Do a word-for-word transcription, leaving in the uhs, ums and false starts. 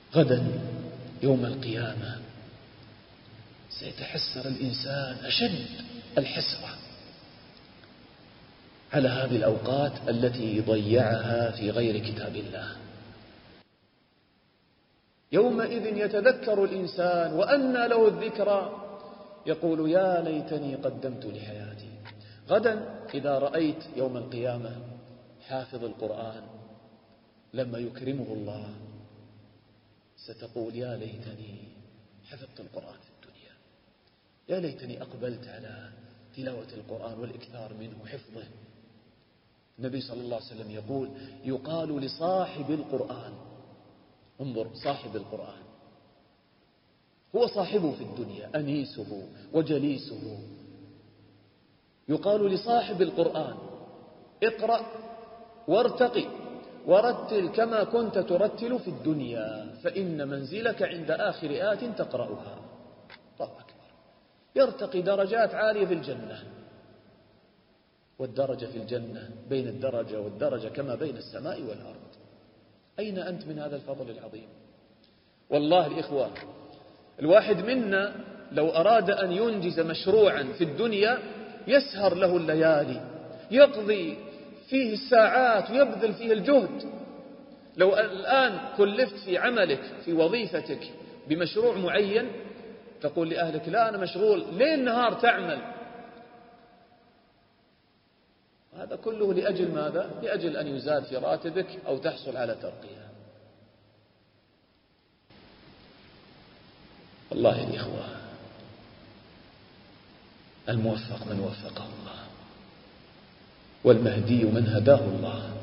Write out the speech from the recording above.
غدا يوم القيامة سيتحسر الإنسان أشد الحسرة على هذه الأوقات التي ضيعها في غير كتاب الله. يومئذ يتذكر الإنسان وأنى له الذكرى يقول يا ليتني قدمت لحياتي. غدا إذا رأيت يوم القيامة حافظ القرآن لما يكرمه الله ستقول يا ليتني حفظت القرآن في الدنيا، يا ليتني أقبلت على تلاوة القرآن والإكثار منه وحفظه. النبي صلى الله عليه وسلم يقول يقال لصاحب القرآن، انظر صاحب القرآن هو صاحبه في الدنيا أنيسه وجليسه، يقال لصاحب القرآن اقرأ وارتقي ورتل كما كنت ترتل في الدنيا فإن منزلك عند آخر آية تقرأها. الله أكبر. يرتقي درجات عالية في الجنة، والدرجة في الجنة بين الدرجة والدرجة كما بين السماء والأرض. أين أنت من هذا الفضل العظيم؟ والله الإخوة الواحد منا لو أراد أن ينجز مشروعا في الدنيا يسهر له الليالي، يقضي فيه الساعات ويبذل فيه الجهد. لو الآن كلفت في عملك في وظيفتك بمشروع معين تقول لأهلك لا أنا مشغول ليل نهار تعمل، هذا كله لأجل ماذا؟ لأجل أن يزاد في راتبك أو تحصل على ترقية. والله الإخوة الموفق من وفقه الله، والمهدي من هداه الله.